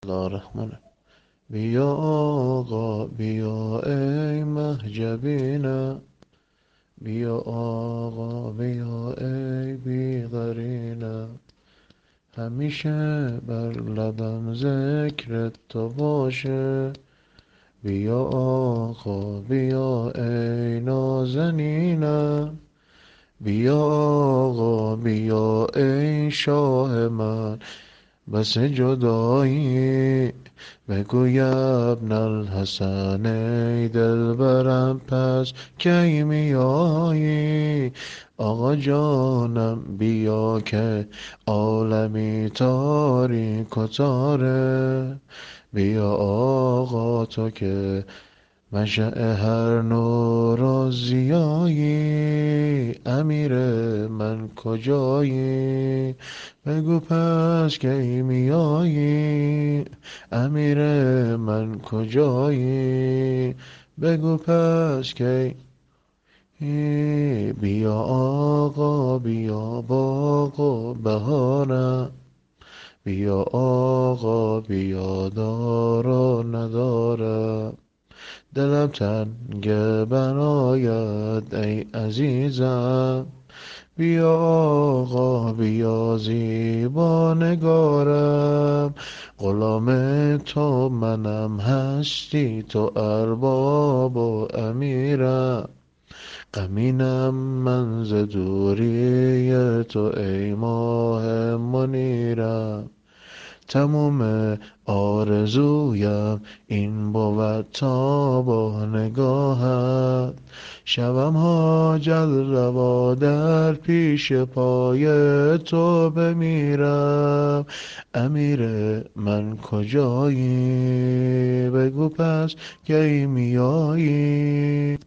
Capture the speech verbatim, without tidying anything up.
الله الرحمن الرحیم. بیا آقا بیا ای مهجبینم، بیا آقا بیا ای بیقرینم، همیشه بر لبم ذکرت تو باشه. بیا آقا بیا ای نازنینم، بیا آقا بیا ای شاه من بس جدایی. بگو یا ابن الحسن ای دلبرم پس کی میایی. آقا جانم بیا که عالمی تاریک و تاره. بیا آقا تو که منشأ هر نور و ضیایی. امیر من کجایی، بگو پس کی میایی. امیر من کجایی، بگو پس کی. بیا آقا بیا باغ و بهارم، بیا آقا بیا دار و ندارم. دلم تنگ برایت ای عزیزم، بیا آقا بیا زیبا نگارم. غلام تو منم هستی تو ارباب و امیرم. غمینم من ز دوری تو ای ماه منیرم. تموم آرزویم این بود تا با نگاهت شوم حاجل روا در پیش پای تو بمیرم. امیر من کجایی، بگو پس کی میایی.